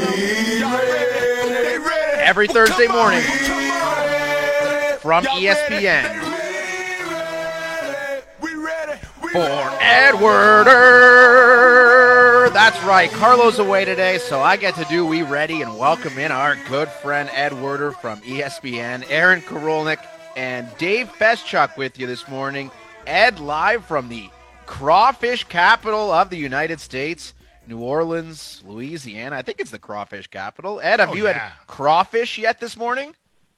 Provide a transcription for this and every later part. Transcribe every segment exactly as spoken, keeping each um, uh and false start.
Every Thursday morning from E S P N for Ed Werder. That's right, Carlo's away today, so I get to do We Ready and welcome in our good friend Ed Werder from E S P N, Aaron Karolnik, and Dave Feschuk with you this morning. Ed, live from the crawfish capital of the United States, New Orleans, Louisiana. I think it's the crawfish capital. Ed, have oh, you yeah. had crawfish yet this morning?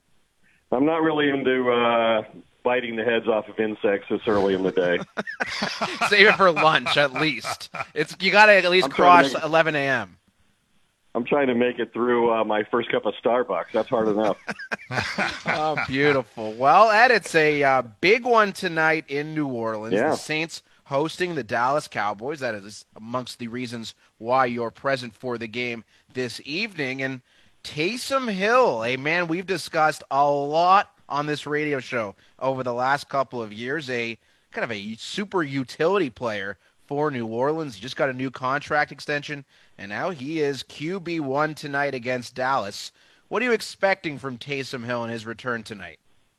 I'm not really into uh, biting the heads off of insects this early in the day. Save it for lunch, at least. It's you got to at least I'm cross make, eleven a.m. I'm trying to make it through uh, my first cup of Starbucks. That's hard enough. Oh, beautiful. Well, Ed, it's a uh, big one tonight in New Orleans. Yeah. The Saints hosting the Dallas Cowboys. That is amongst the reasons why you're present for the game this evening. And Taysom Hill, a man we've discussed a lot on this radio show over the last couple of years, a kind of a super utility player for New Orleans. He just got a new contract extension, and now he is Q B one tonight against Dallas. What are you expecting from Taysom Hill in his return tonight?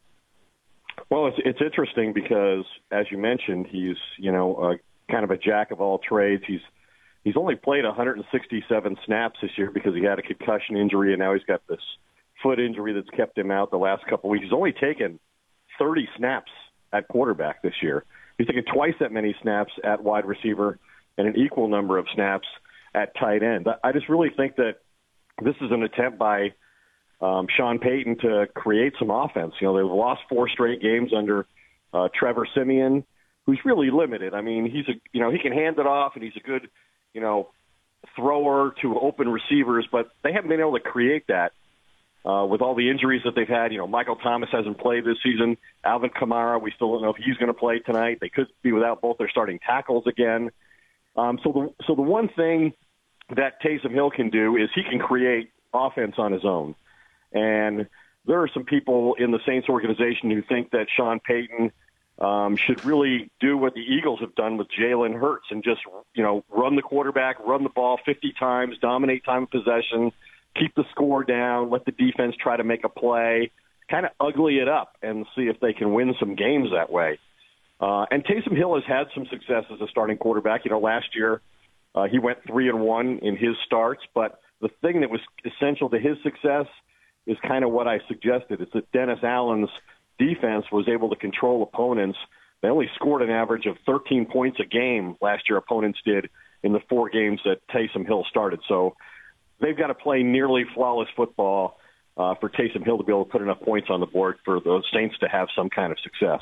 Well, it's it's interesting because, as you mentioned, he's you know uh, kind of a jack of all trades. He's he's only played one hundred sixty-seven snaps this year because he had a concussion injury, and now he's got this foot injury that's kept him out the last couple of weeks. He's only taken thirty snaps at quarterback this year. He's taken twice that many snaps at wide receiver and an equal number of snaps at tight end. I just really think that this is an attempt by Um, Sean Payton to create some offense. You know, they've lost four straight games under uh, Trevor Siemian, who's really limited. I mean, he's a you know he can hand it off and he's a good you know thrower to open receivers, but they haven't been able to create that uh, with all the injuries that they've had. You know, Michael Thomas hasn't played this season. Alvin Kamara, we still don't know if he's going to play tonight. They could be without both their starting tackles again. Um, so the so the one thing that Taysom Hill can do is he can create offense on his own. And there are some people in the Saints organization who think that Sean Payton um, should really do what the Eagles have done with Jalen Hurts and just, you know, run the quarterback, run the ball fifty times, dominate time of possession, keep the score down, let the defense try to make a play, kind of ugly it up and see if they can win some games that way. Uh, and Taysom Hill has had some success as a starting quarterback. You know, last year uh, he went three and one in his starts, but the thing that was essential to his success is kind of what I suggested. It's that Dennis Allen's defense was able to control opponents. They only scored an average of thirteen points a game last year, opponents did, in the four games that Taysom Hill started. So they've got to play nearly flawless football uh, for Taysom Hill to be able to put enough points on the board for the Saints to have some kind of success.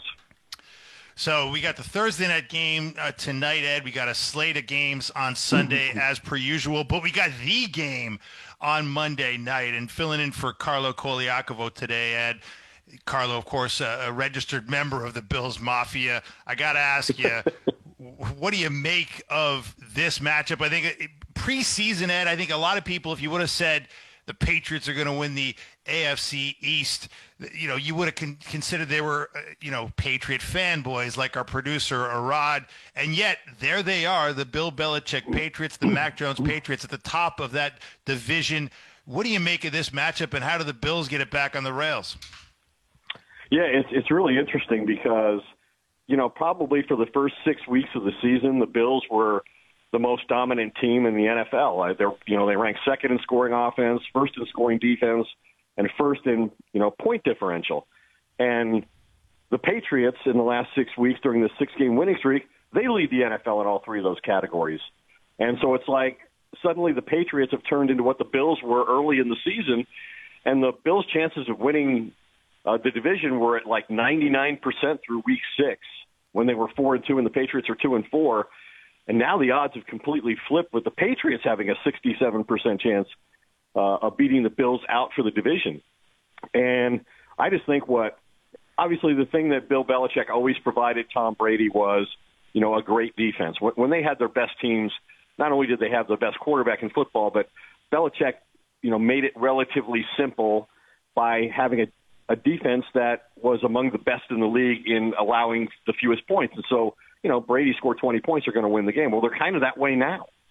So we got the Thursday night game uh, tonight, Ed. We got a slate of games on Sunday as per usual, but we got the game on Monday night. And filling in for Carlo Koliakovo today, Ed. Carlo, of course, uh, a registered member of the Bills Mafia. I got to ask you, what do you make of this matchup? I think it, preseason, Ed, I think a lot of people, if you would have said the Patriots are going to win the A F C East, you know, you would have con- considered they were, uh, you know, Patriot fanboys like our producer, Arad. And yet, there they are, the Bill Belichick Patriots, the Mac Jones Patriots at the top of that division. What do you make of this matchup, and how do the Bills get it back on the rails? Yeah, it's it's really interesting because, you know, probably for the first six weeks of the season, the Bills were the most dominant team in the N F L. They're, you know, they ranked second in scoring offense, first in scoring defense, and first in, you know, point differential. And the Patriots in the last six weeks during the six-game winning streak, they lead the N F L in all three of those categories. And so it's like suddenly the Patriots have turned into what the Bills were early in the season, and the Bills' chances of winning uh, the division were at like ninety-nine percent through week six when they were four and two and the Patriots are two and four. And now the odds have completely flipped with the Patriots having a sixty-seven percent chance uh, of beating the Bills out for the division. And I just think what, obviously the thing that Bill Belichick always provided Tom Brady was, you know, a great defense. When, when they had their best teams, not only did they have the best quarterback in football, but Belichick, you know, made it relatively simple by having a, a defense that was among the best in the league in allowing the fewest points. And so, you know, Brady scored twenty points, they're going to win the game. Well, they're kind of that way now.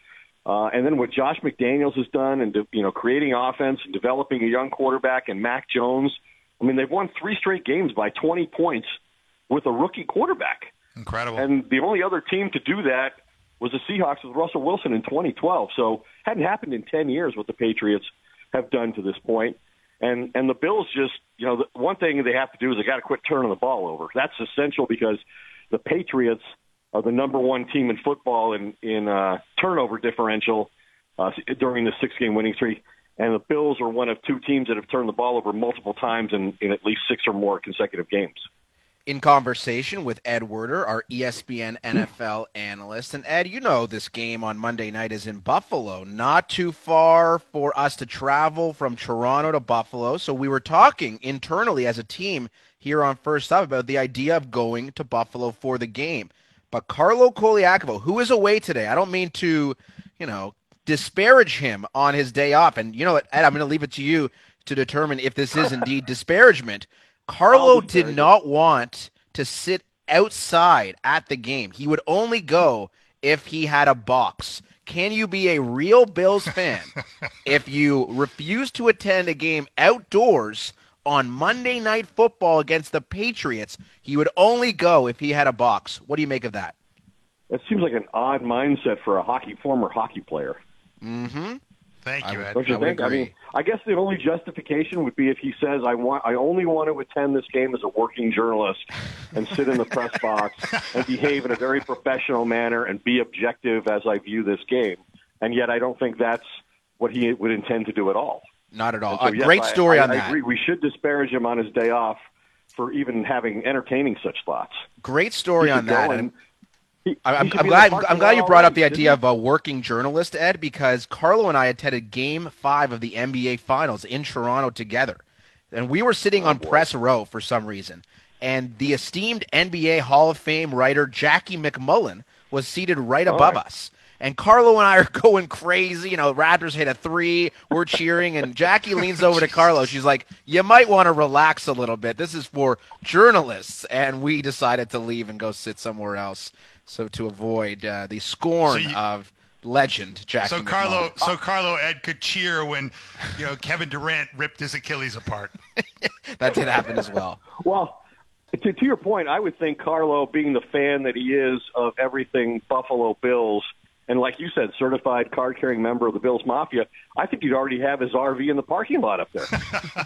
Uh, and then what Josh McDaniels has done and, you know, creating offense and developing a young quarterback and Mac Jones. I mean, they've won three straight games by twenty points with a rookie quarterback. Incredible. And the only other team to do that was the Seahawks with Russell Wilson in twenty twelve. So hadn't happened in ten years what the Patriots have done to this point. And and the Bills just, you know, the one thing they have to do is they got to quit turning the ball over. That's essential because the Patriots are the number one team in football in, in uh, turnover differential uh, during the six-game winning streak. And the Bills are one of two teams that have turned the ball over multiple times in, in at least six or more consecutive games. In conversation with Ed Werder, our E S P N N F L analyst. And Ed, you know this game on Monday night is in Buffalo, not too far for us to travel from Toronto to Buffalo. So we were talking internally as a team here on First Up about the idea of going to Buffalo for the game. But Carlo Koliakovo, who is away today, I don't mean to, you know, disparage him on his day off. And you know what, Ed, I'm going to leave it to you to determine if this is indeed disparagement. Carlo did not want to sit outside at the game. He would only go if he had a box. Can you be a real Bills fan if you refuse to attend a game outdoors on Monday Night Football against the Patriots? He would only go if he had a box. What do you make of that? That seems like an odd mindset for a hockey former hockey player. Mm-hmm. Thank you, Ed. Don't you I think? I mean, I guess the only justification would be if he says, "I want, I only want to attend this game as a working journalist and sit in the press box and behave in a very professional manner and be objective as I view this game." And yet, I don't think that's what he would intend to do at all. Not at all. So, A yes, great story I, I, on I that. agree. We should disparage him on his day off for even having entertaining such thoughts. Great story on that. And He, I'm, he I'm glad. I'm glad you brought up the idea of a working journalist, Ed, because Carlo and I attended Game Five of the N B A Finals in Toronto together, and we were sitting oh, on boy. press row for some reason. And the esteemed N B A Hall of Fame writer Jackie McMullen was seated right above right. us. And Carlo and I are going crazy. You know, Raptors hit a three. We're cheering. And Jackie leans over to Carlo. She's like, you might want to relax a little bit. This is for journalists. And we decided to leave and go sit somewhere else. So to avoid uh, the scorn So you- of legend Jackie So Carlo, McMullen. so Carlo, Ed could cheer when, you know, Kevin Durant ripped his Achilles apart. That did happen as well. Well, to, to your point, I would think Carlo, being the fan that he is of everything Buffalo Bills, and like you said, certified card-carrying member of the Bills Mafia, I think he'd already have his R V in the parking lot up there.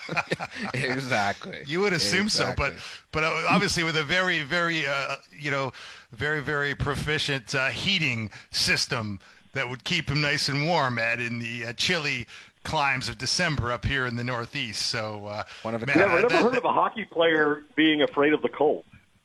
Exactly. You would assume Exactly. so, but but uh, obviously with a very very uh, you know very very proficient uh, heating system that would keep him nice and warm, Ed, in the uh, chilly climes of December up here in the Northeast. So uh, One of a man, kind. Never, uh, never that- heard of a hockey player being afraid of the cold.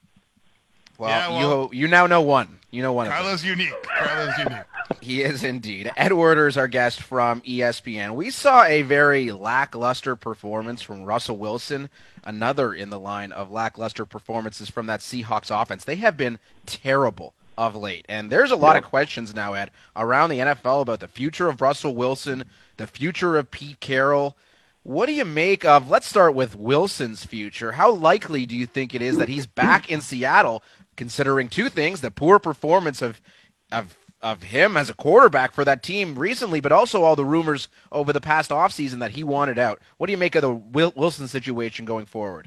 Well, Yeah, well- you you now know one. You know one of them. Carlo's unique. Carlo's unique. He is indeed. Ed Werder is our guest from E S P N. We saw a very lackluster performance from Russell Wilson, another in the line of lackluster performances from that Seahawks offense. They have been terrible of late. And there's a lot Yeah. of questions now, Ed, around the N F L about the future of Russell Wilson, the future of Pete Carroll. What do you make of, let's start with Wilson's future. How likely do you think it is that he's back in Seattle, considering two things, the poor performance of of of him as a quarterback for that team recently, but also all the rumors over the past offseason that he wanted out? What do you make of the Wil- Wilson situation going forward?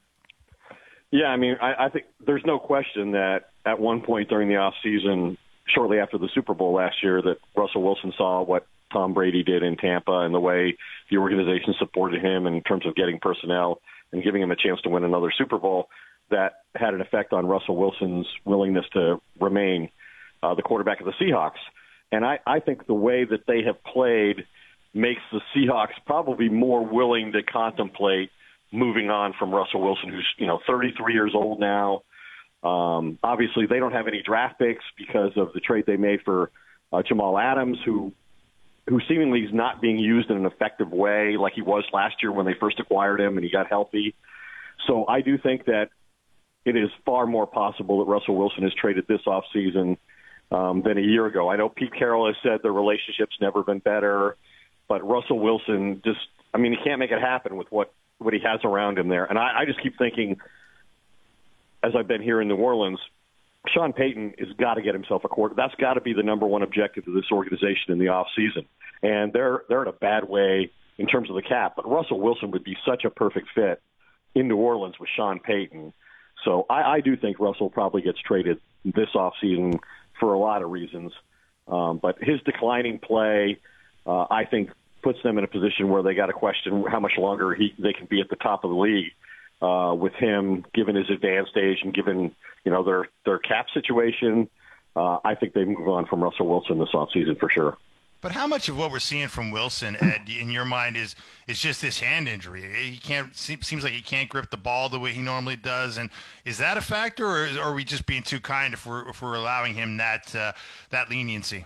Yeah, I mean, I, I think there's no question that at one point during the offseason, shortly after the Super Bowl last year, that Russell Wilson saw what Tom Brady did in Tampa and the way the organization supported him in terms of getting personnel and giving him a chance to win another Super Bowl. That had an effect on Russell Wilson's willingness to remain uh, the quarterback of the Seahawks. And I, I think the way that they have played makes the Seahawks probably more willing to contemplate moving on from Russell Wilson, who's, you know, thirty-three years old now. Um, obviously, they don't have any draft picks because of the trade they made for uh, Jamal Adams, who who seemingly is not being used in an effective way like he was last year when they first acquired him and he got healthy. So I do think that it is far more possible that Russell Wilson is traded this offseason um, than a year ago. I know Pete Carroll has said their relationship's never been better, but Russell Wilson just, I mean, he can't make it happen with what, what he has around him there. And I, I just keep thinking, as I've been here in New Orleans, Sean Payton has got to get himself a quarter. That's got to be the number one objective of this organization in the offseason. And they're they're in a bad way in terms of the cap. But Russell Wilson would be such a perfect fit in New Orleans with Sean Payton. So I, I do think Russell probably gets traded this offseason for a lot of reasons. Um, but his declining play, uh, I think, puts them in a position where they got to question how much longer he they can be at the top of the league uh, with him, given his advanced age and given you know their their cap situation. Uh, I think they move on from Russell Wilson this offseason for sure. But how much of what we're seeing from Wilson, Ed, in your mind, is is just this hand injury? He can't seems like he can't grip the ball the way he normally does, and is that a factor, or, is, or are we just being too kind if we're if we're allowing him that uh, that leniency?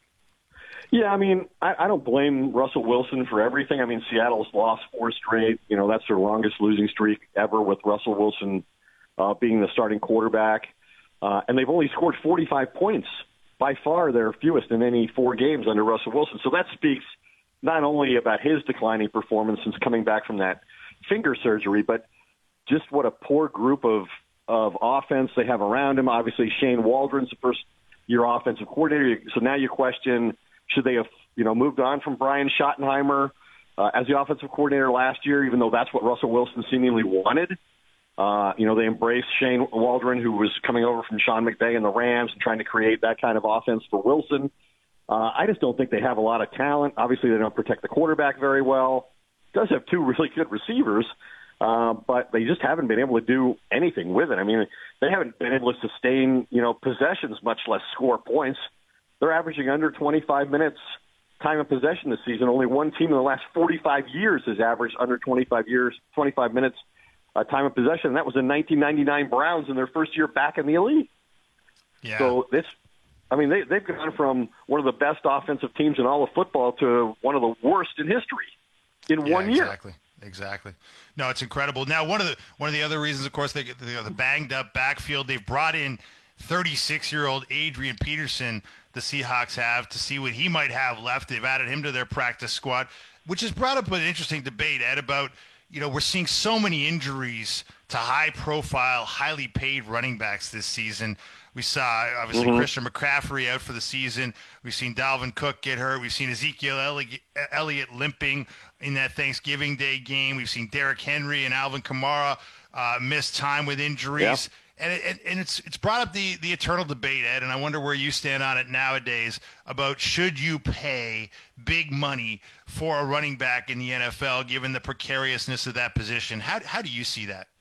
Yeah, I mean, I, I don't blame Russell Wilson for everything. I mean, Seattle's lost four straight. You know, that's their longest losing streak ever with Russell Wilson uh, being the starting quarterback, uh, and they've only scored forty-five points. By far their fewest in any four games under Russell Wilson. So that speaks not only about his declining performance since coming back from that finger surgery, but just what a poor group of, of offense they have around him. Obviously, Shane Waldron's the first-year offensive coordinator. So now you question, should they have you know moved on from Brian Schottenheimer uh, as the offensive coordinator last year, even though that's what Russell Wilson seemingly wanted? Uh, you know, they embraced Shane Waldron, who was coming over from Sean McVay and the Rams and trying to create that kind of offense for Wilson. Uh, I just don't think they have a lot of talent. Obviously, they don't protect the quarterback very well. Does have two really good receivers, uh, but they just haven't been able to do anything with it. I mean, they haven't been able to sustain, you know, possessions, much less score points. They're averaging under twenty-five minutes time of possession this season. Only one team in the last forty-five years has averaged under twenty-five years, twenty-five minutes Uh, time of possession, and that was in nineteen ninety-nine Browns in their first year back in the elite. Yeah. So this, I mean, they, they've gone from one of the best offensive teams in all of football to one of the worst in history in yeah, one year. Exactly. Exactly. No, it's incredible. Now, one of the one of the other reasons, of course, they get the, the banged up backfield. They've brought in thirty-six-year-old Adrian Peterson. The Seahawks have to see what he might have left. They've added him to their practice squad, which has brought up an interesting debate, Ed, about. You know, we're seeing so many injuries to high-profile, highly paid running backs this season. We saw, obviously, mm-hmm. Christian McCaffrey out for the season. We've seen Dalvin Cook get hurt. We've seen Ezekiel Elliott limping in that Thanksgiving Day game. We've seen Derrick Henry and Alvin Kamara uh, miss time with injuries. Yep. And, it, and it's it's brought up the, the eternal debate, Ed, and I wonder where you stand on it nowadays about should you pay big money for a running back in the N F L given the precariousness of that position. How how do you see that?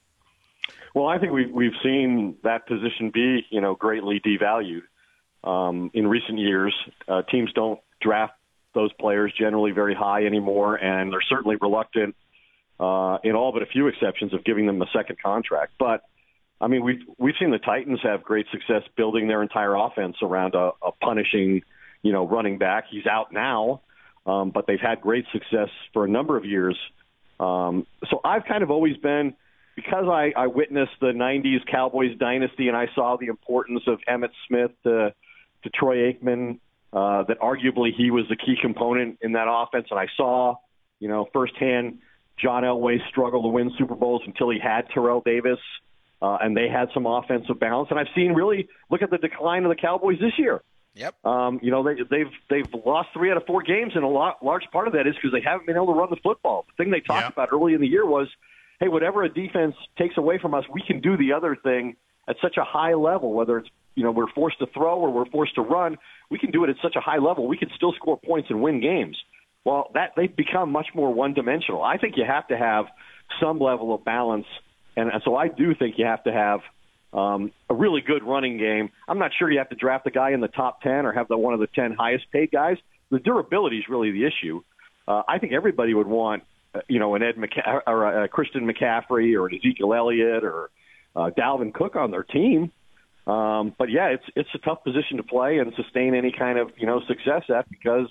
Well, I think we've, we've seen that position be, you know, greatly devalued um, in recent years. Uh, teams don't draft those players generally very high anymore, and they're certainly reluctant, uh, in all but a few exceptions, of giving them a second contract. But I mean, we've we've seen the Titans have great success building their entire offense around a, a punishing, you know, running back. He's out now, um, but they've had great success for a number of years. Um, so I've kind of always been, because I, I witnessed the nineties Cowboys dynasty and I saw the importance of Emmitt Smith to, to Troy Aikman, uh, that arguably he was the key component in that offense. And I saw, you know, firsthand John Elway struggle to win Super Bowls until he had Terrell Davis. Uh, and they had some offensive balance. And I've seen really look at the decline of the Cowboys this year. Yep. Um, you know, they, they've they've lost three out of four games, and a lot, large part of that is because they haven't been able to run the football. The thing they talked yep. about early in the year was, hey, whatever a defense takes away from us, we can do the other thing at such a high level, whether it's, you know, we're forced to throw or we're forced to run, we can do it at such a high level. We can still score points and win games. Well, that they've become much more one-dimensional. I think you have to have some level of balance. And so I do think you have to have um, a really good running game. I'm not sure you have to draft a guy in the top ten or have the one of the ten highest paid guys. The durability is really the issue. Uh, I think everybody would want, uh, you know, an Ed McCa- or a Christian McCaffrey or an Ezekiel Elliott or uh, Dalvin Cook on their team. Um, but yeah, it's it's a tough position to play and sustain any kind of, you know, success at because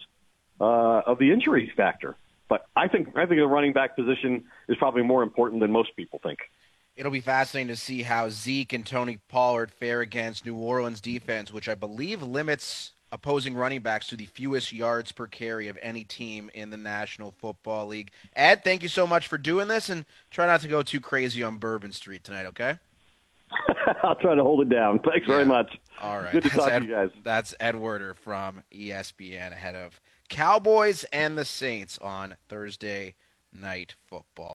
uh, of the injury factor. But I think I think the running back position is probably more important than most people think. It'll be fascinating to see how Zeke and Tony Pollard fare against New Orleans defense, which I believe limits opposing running backs to the fewest yards per carry of any team in the National Football League. Ed, thank you so much for doing this, and try not to go too crazy on Bourbon Street tonight, okay? I'll try to hold it down. Thanks Yeah. very much. All right. Good to That's talk Ed, to you guys. That's Ed Werder from E S P N ahead of Cowboys and the Saints on Thursday Night Football.